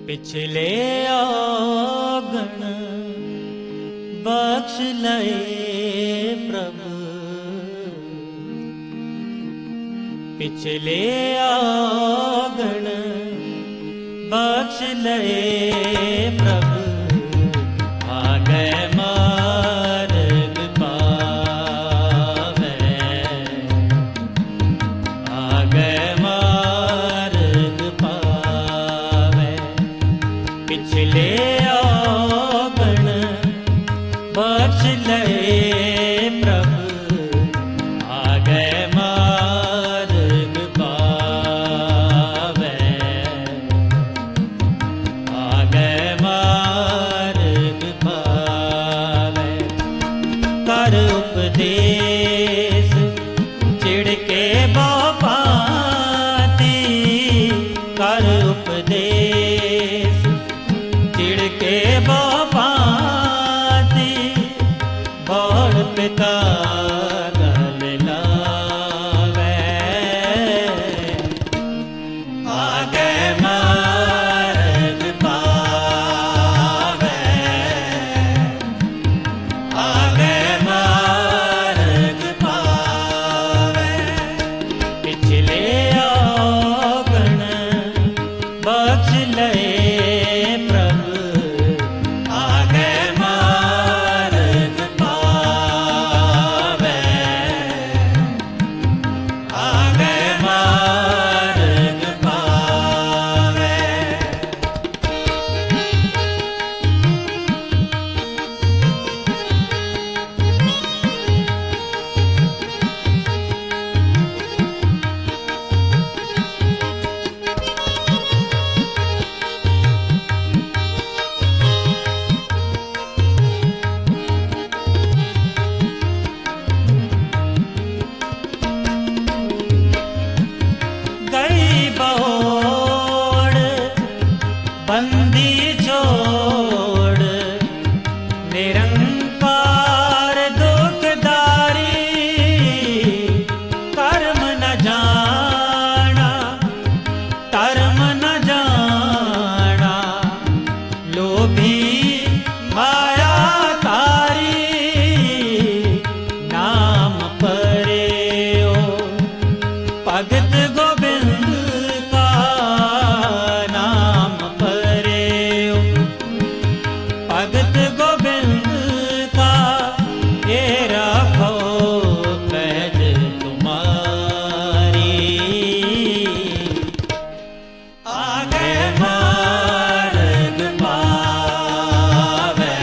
पिछले औगण बख्श लए प्रभु, पिछले औगण बख्श लए प्रभु, आ गए मार्ग पावे, आ गए मार्ग पावे। पिछले औगण बख्श लए प्रभु, आ गए मार्ग पावे, आ गए मार्ग पावे। कर उपदेश चिड़के बापाती, कर उपदेश चिड़के बापाती, बड़ पिता गल लावे, आ गए मार्ग पावे, आ गए मार्ग पावे। पिछले औगण बख्श लए प्रभु, आ गए मार्ग पावे, आ गए मार्ग पावे। गई बहोड़ बंदी छोड़, निरंकार दुखदारी, कर्म न जाना धर्म न जाना, लोभी माया तारी, नाम परेओ भगत गोविंद का, नाम परेओ भगत गोविंद का, ये राखो पैज तुम्हारी, आ गए मार्ग पावे,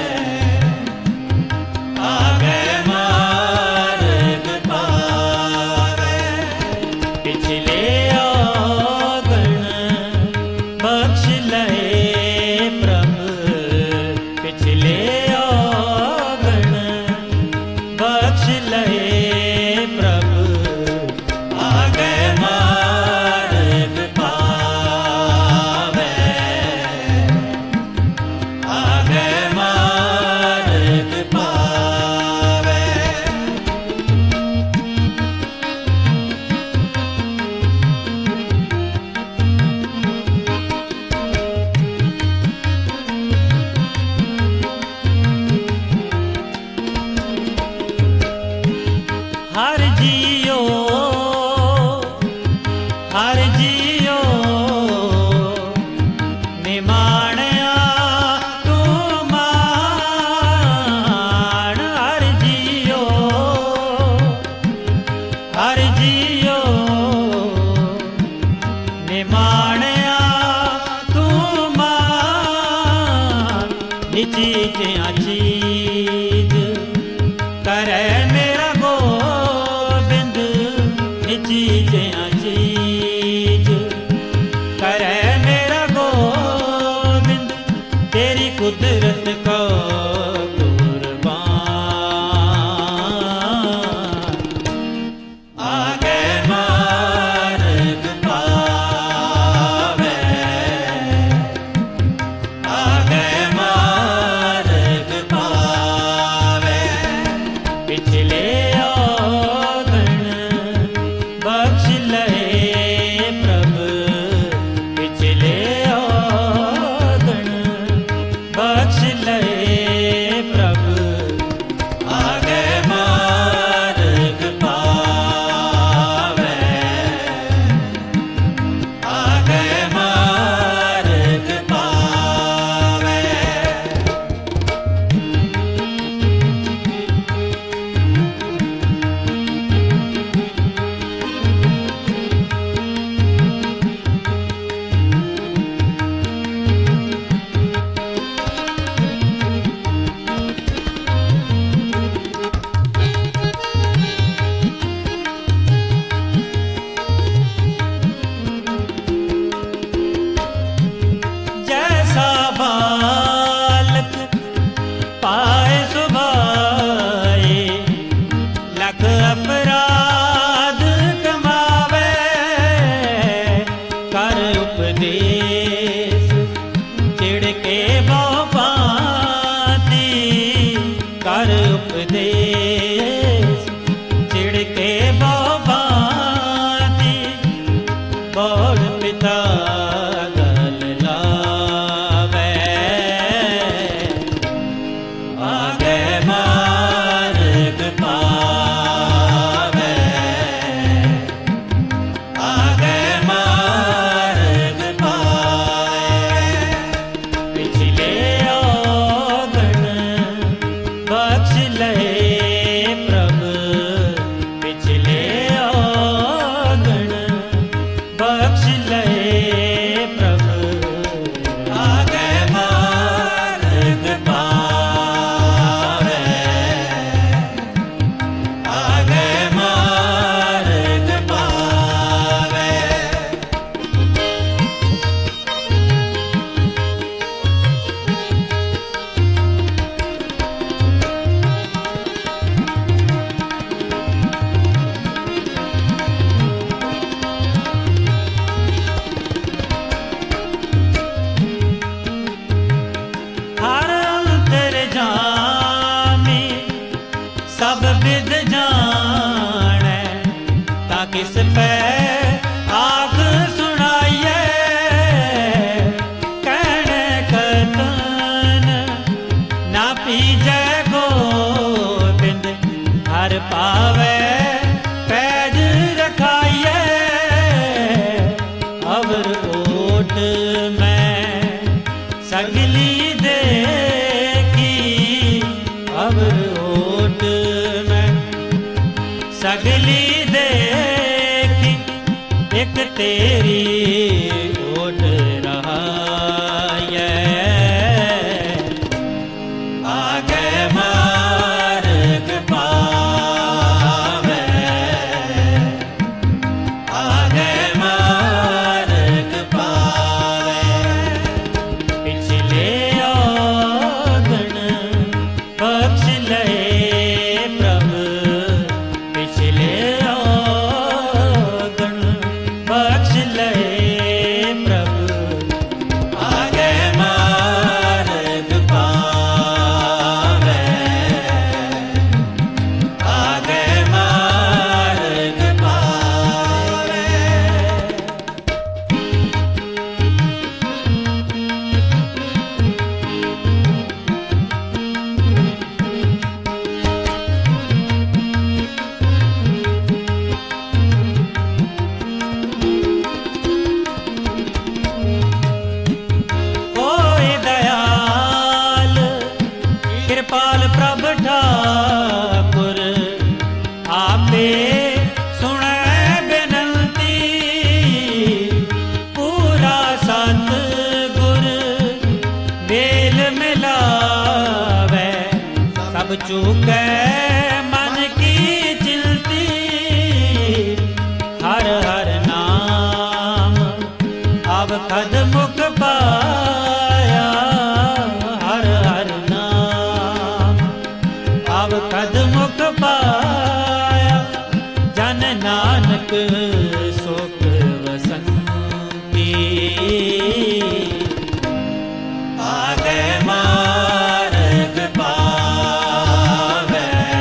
आ गए मार्ग पावे। पिछले औगण बख्श लए प्रभु, पिछले औगण बख्श लए प्रभु, आ गए मार्ग पावे, आ गए मार्ग पावे। हर जियो हर जियो निमाणया तू मान, हर जियो निमाणया तू मान, निची ज्या चीज करे मेरा गोबिंद, निची ज्या चीज करे मेरा गोबिंद, तेरी कुदरत को कुर्बान, आ गए मार्ग पावे, आ गए मार्ग उपदेश चिड़ के बाती कर उपदेश चिड़ के बाती बोल पिता गल लावे आगे मार्ग पावे आगे मार्ग पाए पिछले औगण बख्श ले प्रभु पिछले औगण बख्श ले प्रभु आगे मार्ग पावे आगे मार्ग पावे हर अंतर जामी सब विद जाने ता किस पे आग सुनाइए कहने कतन ना पीजे गोबिंद हर पावे पैज रखाइए अवर ओट में सगली देखी अवर ओट में सगली देखी एक तेरी ओट रहा आगे मार्ग पावे आगे मार्ग पावे पिछले औगण बख्श ले प्रभु पिछले औगण बख्श ले प्रभु आगे मार्ग पावे आगे मार्ग पावे होए दयाल कृपाल प्रभ ठाकुर आपे सुने बिनती पूरा सतगुर मेल मिलावे सब चूके मन की चिंती हर हर नाम अब खद मुख पाया हर हर नाम अब खद मुख पाया जन नानक सुख वसंती आगे मार्ग पावे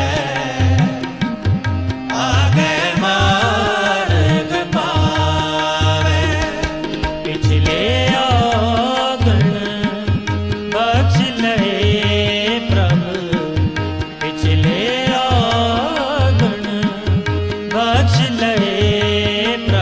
आगे मार्ग पावे पिछले औगण बख्श ले प्रभु पिछले औगण बख्श ले प्रभु